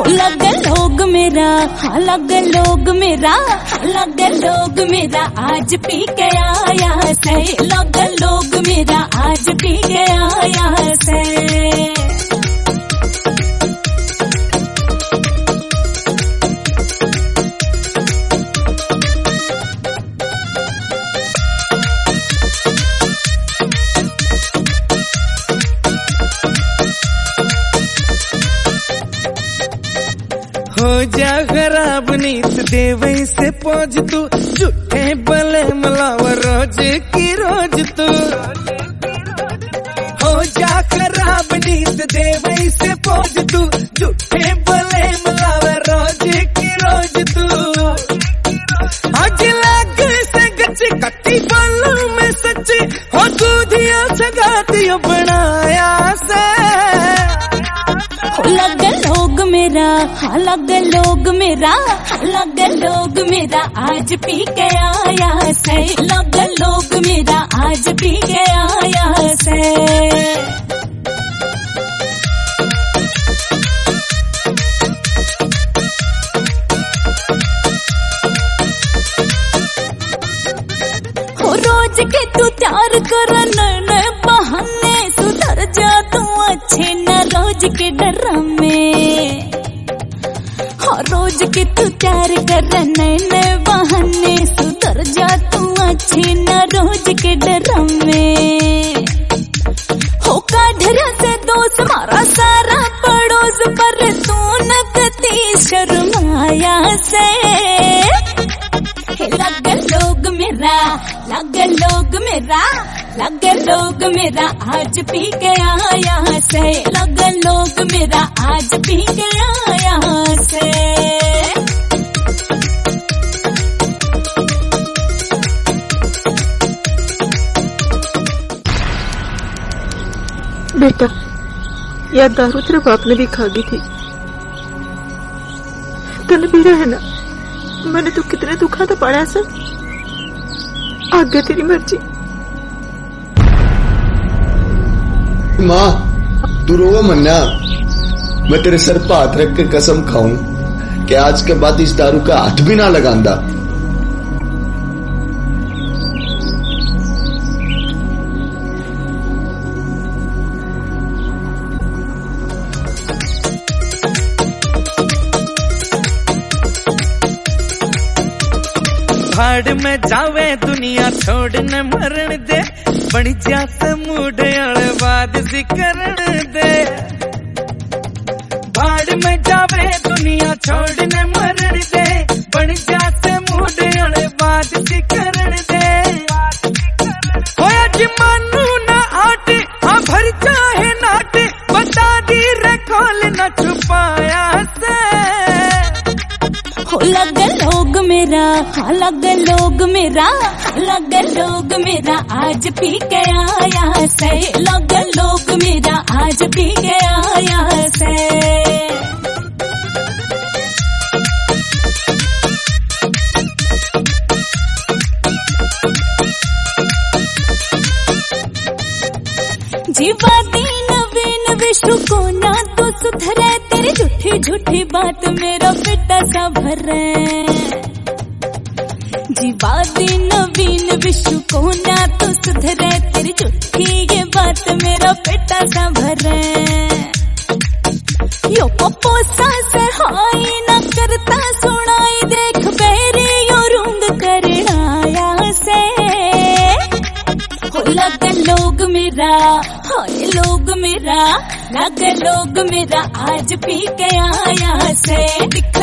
लगे लोग मेरा, हाँ लगे लोग मेरा, लगे लोग मेरा आज पी के आया से, लगे लोग मेरा आज पी के आया से। हो जा खराब नीत दे वैसे पहुंच तू, झूठे भले मिलावा रोज की रोज तू। हो जा खराब नीत दे वैसे पहुंच तू, झूठे भले मिलावा रोज की रोज तू। आज लाग से गच्ची कट्टी बालों में सच्ची, हो तू दिया सगातियों बनाया से। लगे लोग मेरा, हाँ लगे लोग मेरा, लगे लोग मेरा आज पी के आया से, लगे लोग मेरा आज पी के आया से। हो रोज के तू प्यार कर नए बहाने, सुधर जा तू अच्छे न रोज के ड्रामे। हाँ रोज के तू प्यार कर नए बहाने, सुधर जा तू अच्छे न रोज के ड्रामे। हो काढ़रा से दोस्त मारा सारा पड़ोस, पर तू न कती शर्माया से। लगे लोग मेरा, लगे लोग मेरा, लगे लोग मेरा आज पी के आया से, लगे लोग मेरा आज पी के आया से। बेटा, यह दारू तेरे बाप ने भी खा गई थी। तन भी रहे ना, मैंने तो कितने दुखा था पड़ा सर। आगे तेरी मर्जी। माँ तू रोवा मन्ना, मैं तेरे सर पर हाथ रख के कसम खाऊं कि आज के बाद इस दारू का हाथ भी ना लगांदा। भाड़ में जावे दुनिया छोड़ न मरण दे, बड़ी जा समूड बाद सी करण दे। भाड़ में जावे दुनिया छोड़ न मरण दे, बड़ी जा समूड बाद सी करण दे। होया जी मानू न आटे, हाँ भर चाहे नाटे, बता दी रखोल न छुपाया से। लगे लोग मेरा, हाँ लगे लोग मेरा, लगे लोग मेरा आज पी के आया से, लगे लोग मेरा आज पी के आया से। जीवा दीन वीन विश्व को ना तो सुधरे, तेरी झूठी झूठी बात मेरा पिता सा भरे। जीवा दीन वीन विश्व को ना तो सुधरे, तेरी झूठी ये बात मेरा पिता सा भरे। यो पप्पो सा सहाय न करता सुनाई, देख बेरी यो रूंग करनाया से। लगे लोग मेरा, हाय लोग मेरा, लगे लोग मेरा आज पी के आया से।